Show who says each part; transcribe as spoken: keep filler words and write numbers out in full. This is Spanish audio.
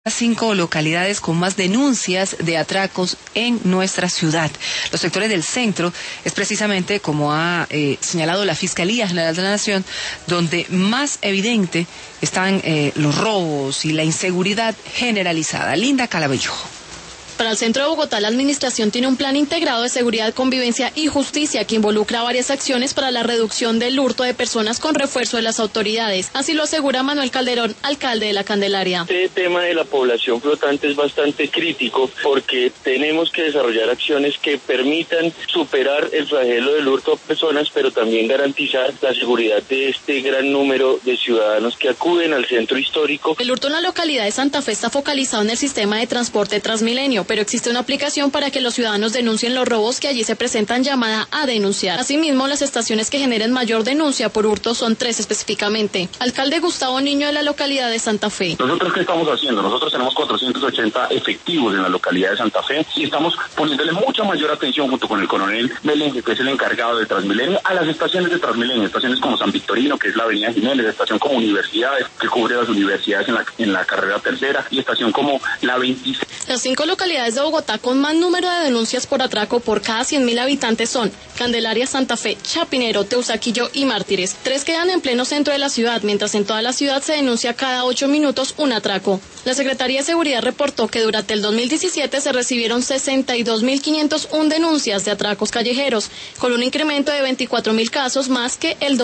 Speaker 1: Cinco localidades con más denuncias de atracos en nuestra ciudad. Los sectores del centro es precisamente, como ha eh, señalado la Fiscalía General de la Nación, donde más evidente están eh, los robos y la inseguridad generalizada. Linda Calabellojo.
Speaker 2: Para el centro de Bogotá, la administración tiene un plan integrado de seguridad, convivencia y justicia que involucra varias acciones para la reducción del hurto de personas con refuerzo de las autoridades. Así lo asegura Manuel Calderón, alcalde de La Candelaria.
Speaker 3: Este tema de la población flotante es bastante crítico porque tenemos que desarrollar acciones que permitan superar el flagelo del hurto a personas, pero también garantizar la seguridad de este gran número de ciudadanos que acuden al centro histórico.
Speaker 2: El hurto en la localidad de Santa Fe está focalizado en el sistema de transporte Transmilenio, pero existe una aplicación para que los ciudadanos denuncien los robos que allí se presentan, llamada a denunciar. Asimismo, las estaciones que generen mayor denuncia por hurto son tres específicamente. Alcalde Gustavo Niño de la localidad de Santa Fe.
Speaker 4: ¿Nosotros qué estamos haciendo? Nosotros tenemos cuatrocientos ochenta efectivos en la localidad de Santa Fe y estamos poniéndole mucha mayor atención junto con el coronel Melengue, que es el encargado de Transmilenio, a las estaciones de Transmilenio, estaciones como San Victorino, que es la avenida Jiménez, estación como Universidades, que cubre las universidades en la, en la carrera tercera, y estación como la veintiséis.
Speaker 2: Las cinco localidades de Bogotá con más número de denuncias por atraco por cada cien mil habitantes son Candelaria, Santa Fe, Chapinero, Teusaquillo y Mártires. Tres quedan en pleno centro de la ciudad, mientras en toda la ciudad se denuncia cada ocho minutos un atraco. La Secretaría de Seguridad reportó que durante el dos mil diecisiete se recibieron sesenta y dos mil quinientas una denuncias de atracos callejeros, con un incremento de veinticuatro mil casos más que el